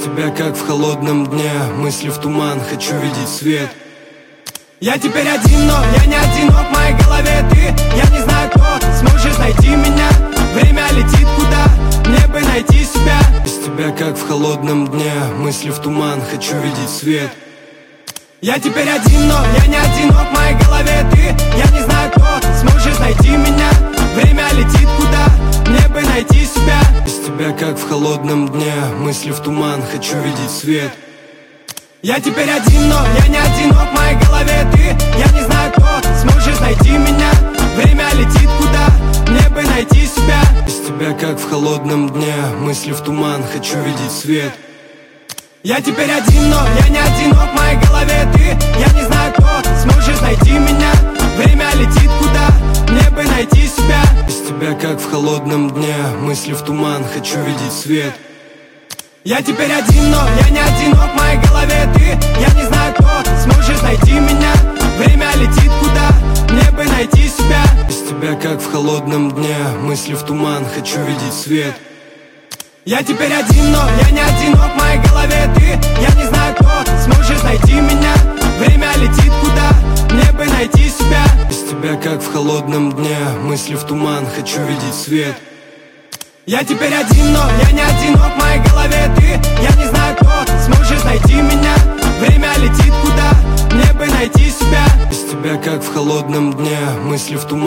тебя, как в холодном дне. Мысли в туман, хочу видеть свет. Я теперь один, но я не одинок, в моей голове ты. Я не знаю, кто сможет найти меня. Время летит куда, мне бы найти себя. Без тебя, как в холодном дне. Мысли в туман, хочу видеть свет. Я теперь один, но я не одинок, в моей голове ты. Я не знаю, кто сможет найти меня. Время летит куда, мне бы найти себя. Без тебя, как в холодном дне. Мысли в туман, хочу видеть свет. Я теперь один, но я не одинок, в моей голове ты. Я не знаю, кто сможет найти меня. Время летит куда, мне бы найти себя. Без тебя, как в холодном дне. Мысли в туман, хочу видеть свет. Я теперь один, но я не одинок, в моей голове ты. Я не знаю, кто сможет найти меня. Время летит куда, мне бы найти себя. Без тебя, как в холодном дне. Мысли в туман, хочу видеть свет. Я теперь один, но я не одинок, в моей голове ты. Я не знаю, кто сможет найти меня. Время летит куда, мне бы найти себя. Без тебя, как в холодном дне. Мысли в туман, хочу видеть свет. Я теперь один, но я не одинок, в моей голове ты. Я не знаю, кто сможет найти меня. Время летит куда, мне бы найти себя. Без тебя, как в холодном дне. Мысли в туман, хочу видеть свет. Я теперь один, но я не одинок.